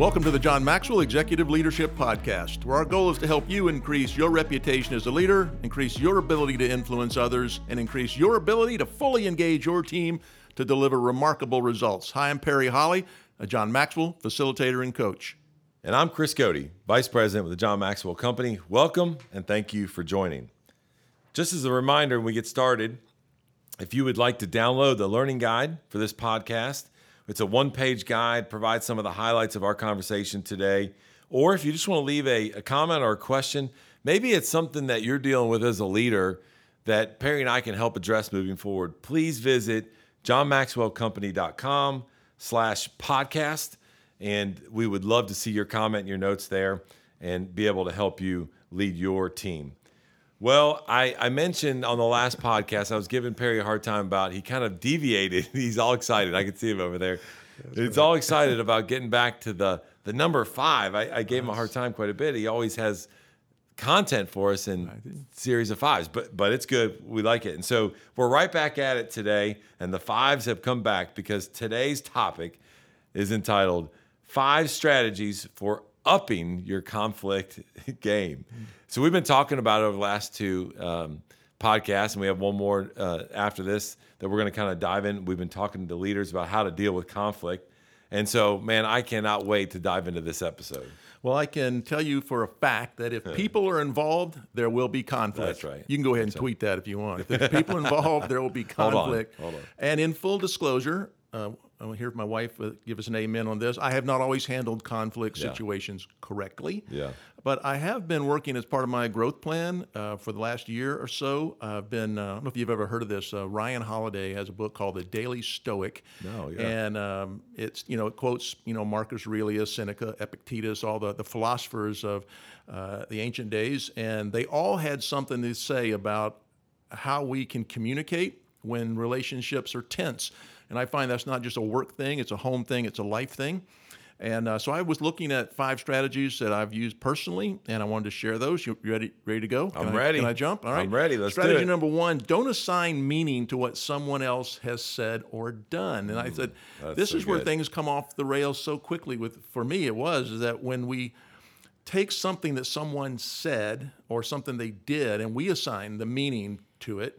Welcome to the John Maxwell Executive Leadership Podcast, where our goal is to help you increase your reputation as a leader, increase your ability to influence others, and increase your ability to fully engage your team to deliver remarkable results. Hi, I'm Perry Holly, a John Maxwell facilitator and coach. And I'm Chris Cody, Vice President with the John Maxwell Company. Welcome, and thank you for joining. Just as a reminder, when we get started, if you would like to download the learning guide for this podcast, it's a one-page guide, provides some of the highlights of our conversation today. Or if you just want to leave a comment or a question, maybe it's something that you're dealing with as a leader that Perry and I can help address moving forward, please visit johnmaxwellcompany.com/podcast. And we would love to see your comment and your notes there and be able to help you lead your team. Well, I mentioned on the last podcast, I was giving Perry a hard time about, he kind of deviated. He's all excited. I can see him over there. He's all excited about getting back to the number 5. I gave him a hard time quite a bit. He always has content for us in series of 5s, but it's good. We like it. And so we're right back at it today, and the 5s have come back because today's topic is entitled 5 Strategies for Upping Your Conflict Game. So we've been talking about it over the last 2 podcasts, and we have one more after this that we're going to kind of dive in. We've been talking to leaders about how to deal with conflict. And so, man, I cannot wait to dive into this episode. Well, I can tell you for a fact that if people are involved, there will be conflict. That's right. You can go ahead and tweet that if you want. If there's people involved, there will be conflict. Hold on. And in full disclosure, I'll hear my wife give us an amen on this. I have not always handled conflict situations correctly. Yeah. But I have been working as part of my growth plan for the last year or so. I've been, I don't know if you've ever heard of this. Ryan Holiday has a book called The Daily Stoic. No, yeah. And it's, it quotes, Marcus Aurelius, Seneca, Epictetus, all the philosophers of the ancient days. And they all had something to say about how we can communicate when relationships are tense. And I find that's not just a work thing, it's a home thing, it's a life thing. And so I was looking at 5 strategies that I've used personally, and I wanted to share those. You ready to go? I'm ready. Can I jump? All right. I'm ready. Let's do it. Strategy number 1, don't assign meaning to what someone else has said or done. And I said, this is where things come off the rails so quickly. For me, it was that when we take something that someone said or something they did, and we assign the meaning to it,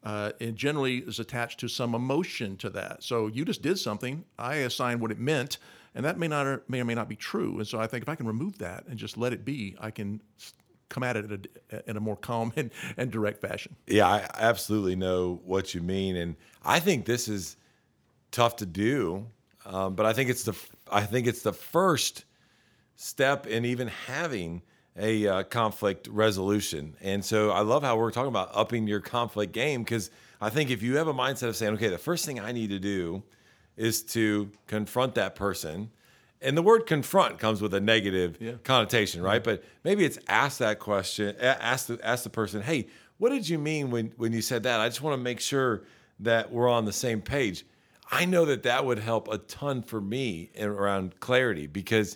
it generally is attached to some emotion to that. So you just did something, I assign what it meant, and that may or may not be true. And so I think if I can remove that and just let it be, I can come at it in a more calm and direct fashion. Yeah, I absolutely know what you mean, and I think this is tough to do, but I think it's the first step in even having a conflict resolution. And so I love how we're talking about upping your conflict game, because I think if you have a mindset of saying, okay, the first thing I need to do is to confront that person. And the word confront comes with a negative connotation, right? But maybe it's ask that question, ask the person, hey, what did you mean when you said that? I just want to make sure that we're on the same page. I know that would help a ton for me around clarity, because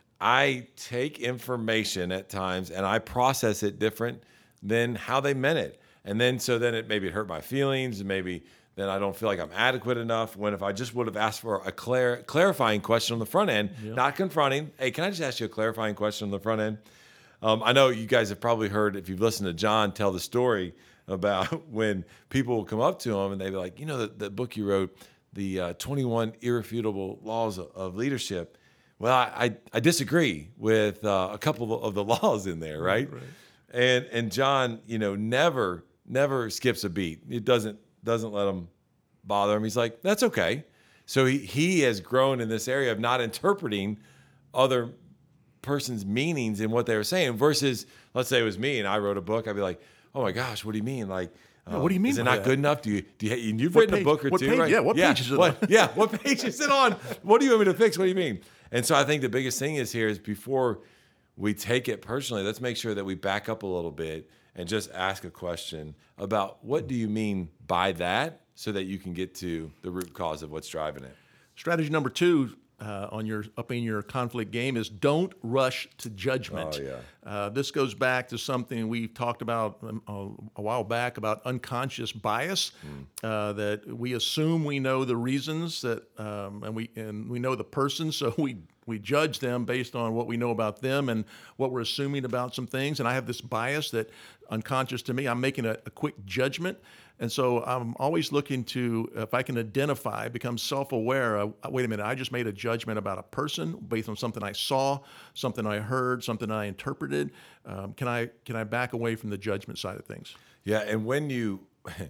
I take information at times and I process it different than how they meant it. And then maybe it hurt my feelings, and maybe then I don't feel like I'm adequate enough, when if I just would have asked for a clarifying question on the front end, not confronting. Hey, can I just ask you a clarifying question on the front end? I know you guys have probably heard, if you've listened to John tell the story about when people will come up to him and they'll be like, the book you wrote, the 21 Irrefutable Laws of Leadership. Well, I disagree with a couple of the laws in there, right? And John, never skips a beat. It doesn't let him bother him. He's like, that's okay. So he has grown in this area of not interpreting other person's meanings in what they were saying, versus, let's say it was me and I wrote a book. I'd be like, oh my gosh, what do you mean? Like, what do you mean? Is it not good enough? You've written a book or two, right? Yeah, what page is it on? What page is it on? What do you want me to fix? What do you mean? And so I think the biggest thing is before we take it personally, let's make sure that we back up a little bit and just ask a question about, what do you mean by that, so that you can get to the root cause of what's driving it. Strategy number 2 on upping your conflict game is don't rush to judgment. Oh, yeah. This goes back to something we talked about a while back about unconscious bias, that we assume we know the reasons that, and we know the person, so we we judge them based on what we know about them and what we're assuming about some things. And I have this bias that unconscious to me, I'm making a quick judgment. And so I'm always looking to, if I can identify, become self-aware of, wait a minute, I just made a judgment about a person based on something I saw, something I heard, something I interpreted. Can I back away from the judgment side of things? Yeah, and when you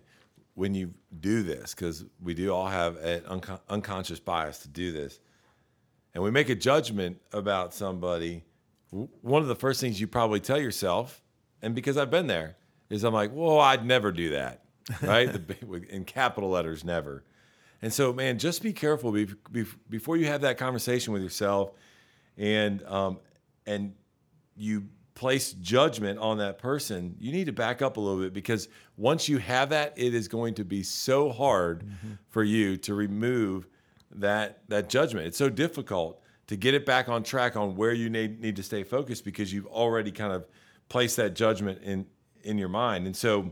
do this, because we do all have an unconscious bias to do this, and we make a judgment about somebody, one of the first things you probably tell yourself, and because I've been there, is I'm like, well, I'd never do that, right? In capital letters, never. And so, man, just be careful before you have that conversation with yourself, and you place judgment on that person. You need to back up a little bit, because once you have that, it is going to be so hard for you to remove that judgment. It's so difficult to get it back on track on where you need to stay focused, because you've already kind of placed that judgment in your mind. And so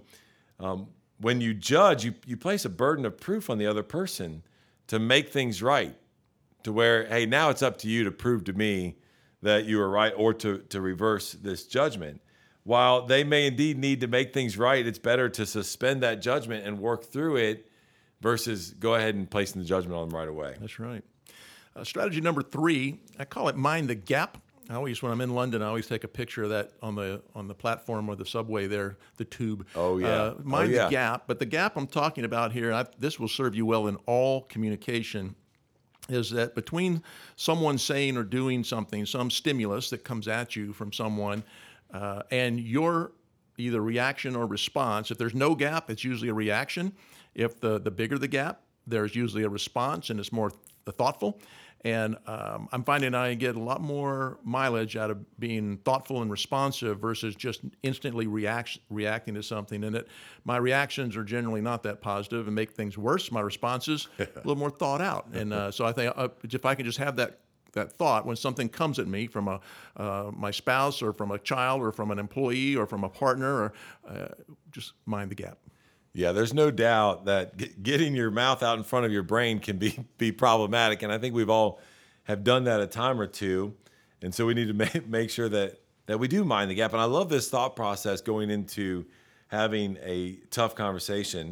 when you judge, you place a burden of proof on the other person to make things right, to where, hey, now it's up to you to prove to me that you were right, or to reverse this judgment. While they may indeed need to make things right, it's better to suspend that judgment and work through it versus go ahead and placing the judgment on them right away. That's right. Strategy number 3, I call it mind the gap. When I'm in London, I always take a picture of that on the platform or the subway there, the tube. Oh, yeah. Mind the gap. But the gap I'm talking about here, this will serve you well in all communication, is that between someone saying or doing something, some stimulus that comes at you from someone, and your either reaction or response. If there's no gap, it's usually a reaction. If the bigger the gap, there's usually a response, and it's more thoughtful. And I'm finding I get a lot more mileage out of being thoughtful and responsive versus just instantly reacting to something. And my reactions are generally not that positive and make things worse. My responses a little more thought out. And so I think if I can just have that thought when something comes at me from my spouse or from a child or from an employee or from a partner, or just mind the gap. Yeah, there's no doubt that getting your mouth out in front of your brain can be problematic, and I think we've all have done that a time or two, and so we need to make sure that we do mind the gap. And I love this thought process going into having a tough conversation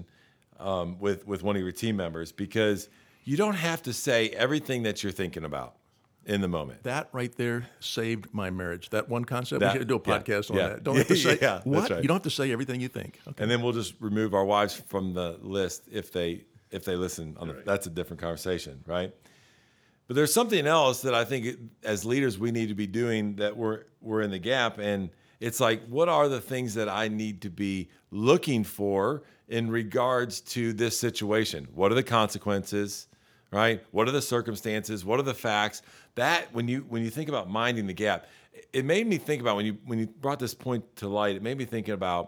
with one of your team members, because you don't have to say everything that you're thinking about in the moment. That right there saved my marriage. That one concept. We should do a podcast on that. Don't have to say what? That's right. You don't have to say everything you think. Okay. And then we'll just remove our wives from the list if they listen. That's a different conversation, right? But there's something else that I think as leaders we need to be doing, that we're in the gap, and it's like, what are the things that I need to be looking for in regards to this situation? What are the consequences? Right? What are the circumstances? What are the facts? That when you think about minding the gap, it made me think about when you brought this point to light. It made me thinking about,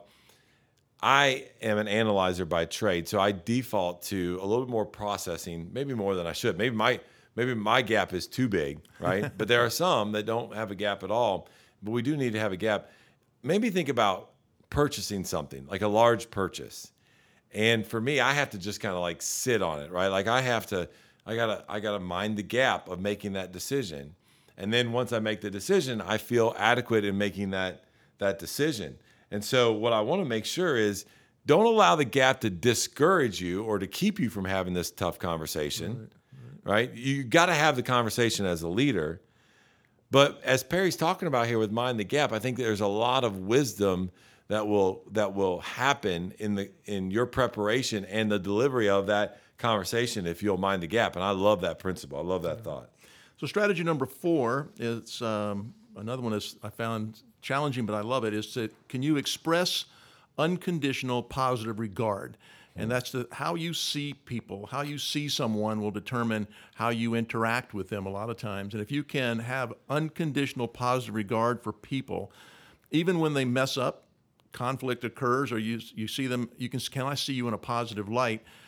I am an analyzer by trade, so I default to a little bit more processing, maybe more than I should. Maybe my gap is too big, right? But there are some that don't have a gap at all. But we do need to have a gap. Maybe think about purchasing something, like a large purchase. And for me, I have to just kind of like sit on it, right? Like I gotta mind the gap of making that decision. And then once I make the decision, I feel adequate in making that decision. And so what I want to make sure is, don't allow the gap to discourage you or to keep you from having this tough conversation, right? You got to have the conversation as a leader. But as Perry's talking about here with mind the gap, I think there's a lot of wisdom that will happen in your preparation and the delivery of that conversation if you'll mind the gap. And I love that principle. I love that thought. So strategy number 4 is another one is I found challenging, but I love it, is can you express unconditional positive regard? And that's how you see people, how you see someone will determine how you interact with them a lot of times. And if you can have unconditional positive regard for people, even when they mess up, conflict occurs, or you see them, can I see you in a positive light?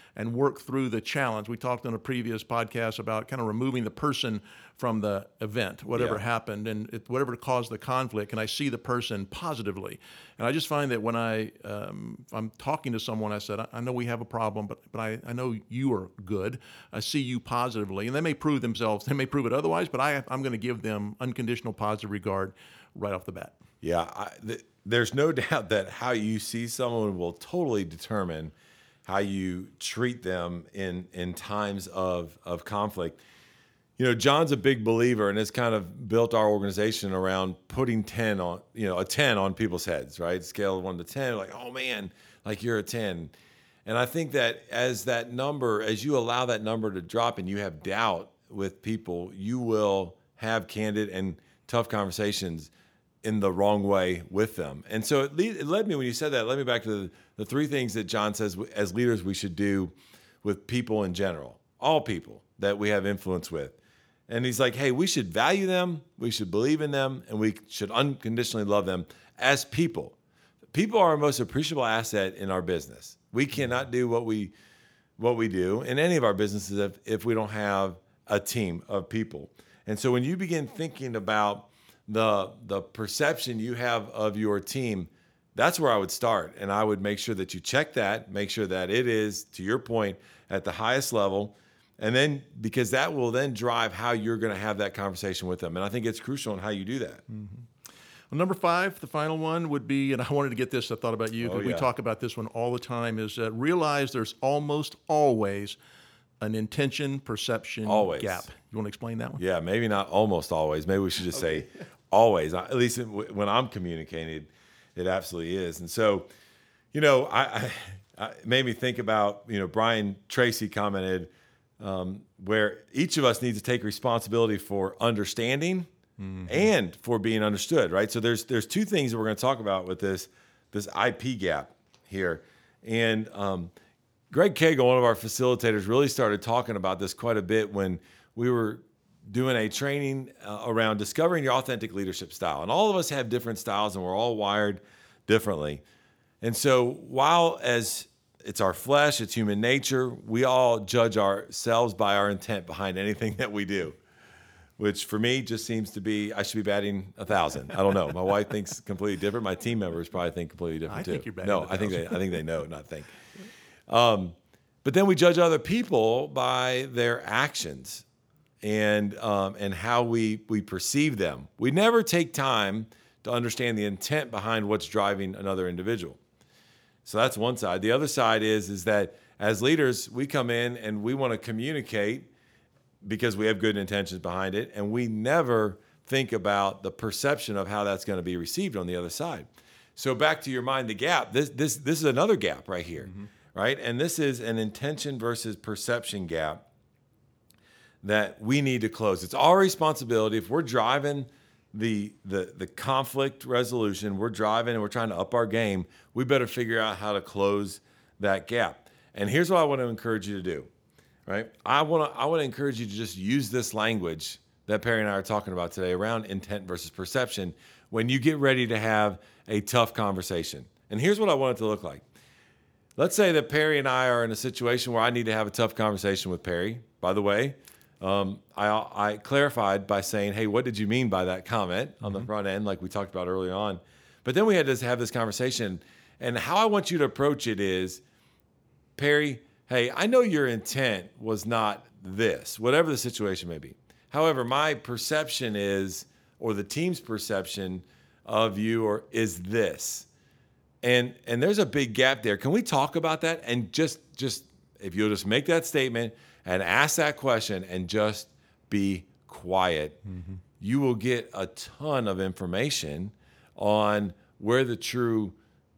and work through the challenge. We talked on a previous podcast about kind of removing the person from the event, whatever happened, and whatever caused the conflict. Can I see the person positively? And I just find that when I'm talking to someone, I said, I know we have a problem, but I know you are good. I see you positively. And they may prove themselves, they may prove it otherwise, but I'm going to give them unconditional positive regard right off the bat. Yeah, there's no doubt that how you see someone will totally determine how you treat them in times of conflict. You know, John's a big believer and has kind of built our organization around putting 10 on, a 10 on people's heads, right? Scale of 1 to 10, like, oh man, like you're a 10. And I think that as you allow that number to drop and you have doubt with people, you will have candid and tough conversations in the wrong way with them. And so it led me, when you said that, it led me back to the 3 things that John says as leaders we should do with people in general, all people that we have influence with. And he's like, hey, we should value them, we should believe in them, and we should unconditionally love them as people. People are our most appreciable asset in our business. We cannot do what we do in any of our businesses if we don't have a team of people. And so when you begin thinking about the perception you have of your team, that's where I would start. And I would make sure that you check that, make sure that it is, to your point, at the highest level. And then, because that will then drive how you're going to have that conversation with them. And I think it's crucial in how you do that. Mm-hmm. Well, number 5, the final one would be, and I wanted to get this, I thought about you, because we talk about this one all the time, is realize there's almost always an intention perception gap. You want to explain that one? Yeah, maybe not almost always. Maybe we should just say always. At least when I'm communicating, it absolutely is. And so, I it made me think about, Brian Tracy commented, where each of us needs to take responsibility for understanding and for being understood, right? So there's 2 things that we're going to talk about with this IP gap here. And Greg Cagle, one of our facilitators, really started talking about this quite a bit when we were doing a training around discovering your authentic leadership style. And all of us have different styles and we're all wired differently. And so while as it's our flesh, it's human nature, we all judge ourselves by our intent behind anything that we do, which for me just seems to be, I should be batting 1,000. I don't know. My wife thinks completely different. My team members probably think completely different too. I think you're batting 1,000. I think they know, not think. But then we judge other people by their actions and how we perceive them. We never take time to understand the intent behind what's driving another individual. So that's one side. The other side is that as leaders, we come in and we want to communicate because we have good intentions behind it, and we never think about the perception of how that's going to be received on the other side. So back to your mind, the gap. This is another gap right here, right? And this is an intention versus perception gap that we need to close. It's our responsibility. If we're driving the conflict resolution, we're driving and we're trying to up our game, we better figure out how to close that gap. And here's what I want to encourage you to do, right? I want to encourage you to just use this language that Perry and I are talking about today around intent versus perception when you get ready to have a tough conversation. And here's what I want it to look like. Let's say that Perry and I are in a situation where I need to have a tough conversation with Perry. By the way, I clarified by saying, hey, what did you mean by that comment on the front end, like we talked about earlier on? But then we had to have this conversation. And how I want you to approach it is, Perry, hey, I know your intent was not this, whatever the situation may be. However, my perception is, or the team's perception of you is this. And there's a big gap there. Can we talk about that? And just if you'll just make that statement and ask that question and just be quiet, you will get a ton of information on where the true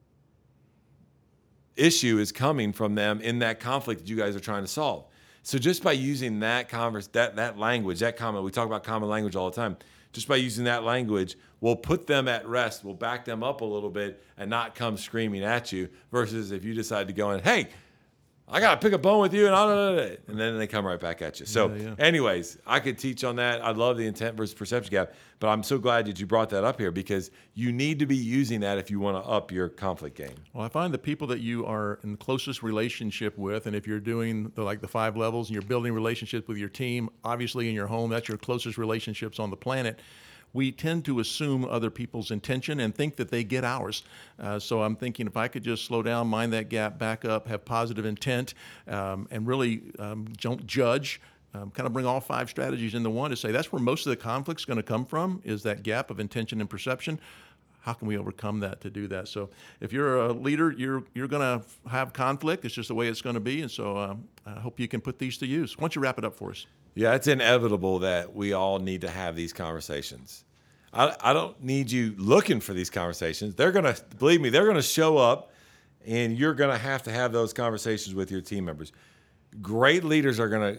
issue is coming from them in that conflict that you guys are trying to solve. So just by using that language, that comment, we talk about common language all the time, just by using that language, we'll put them at rest, we'll back them up a little bit and not come screaming at you, versus if you decide to go in, hey, I got to pick a bone with you, and then they come right back at you. So anyways, I could teach on that. I love the intent versus perception gap, but I'm so glad that you brought that up here because you need to be using that if you want to up your conflict game. Well, I find the people that you are in the closest relationship with, and if you're doing the 5 levels and you're building relationships with your team, obviously in your home, that's your closest relationships on the planet. We tend to assume other people's intention and think that they get ours. So I'm thinking if I could just slow down, mind that gap, back up, have positive intent, and really don't judge, kind of bring all 5 strategies into one to say that's where most of the conflict's going to come from, is that gap of intention and perception. How can we overcome that to do that? So if you're a leader, you're going to have conflict. It's just the way it's going to be. And so I hope you can put these to use. Why don't you wrap it up for us? Yeah, it's inevitable that we all need to have these conversations. I don't need you looking for these conversations. They're going to, believe me, they're going to show up, and you're going to have those conversations with your team members. Great leaders are going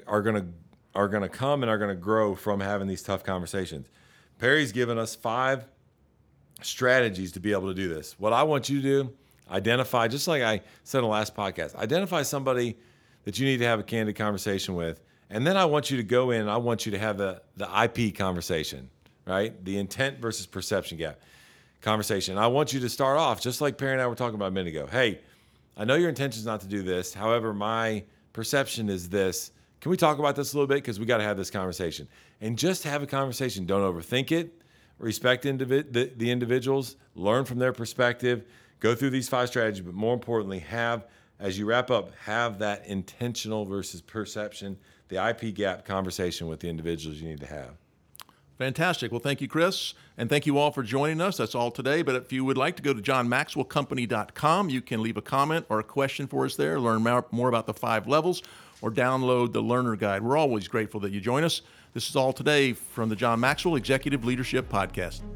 to come and are going to grow from having these tough conversations. Perry's given us 5 strategies to be able to do this. What I want you to do, identify, just like I said in the last podcast, identify somebody that you need to have a candid conversation with. And then I want you to go in and I want you to have the IP conversation, right? The intent versus perception gap conversation. I want you to start off just like Perry and I were talking about a minute ago. Hey, I know your intention is not to do this. However, my perception is this. Can we talk about this a little bit? Because we got to have this conversation. And just have a conversation. Don't overthink it. Respect the individuals. Learn from their perspective. Go through these 5 strategies. But more importantly, as you wrap up, have that intentional versus perception, the IP gap conversation with the individuals you need to have. Fantastic. Well, thank you, Chris. And thank you all for joining us. That's all today. But if you would like to go to johnmaxwellcompany.com, you can leave a comment or a question for us there, learn more about the 5 levels, or download the Learner Guide. We're always grateful that you join us. This is all today from the John Maxwell Executive Leadership Podcast.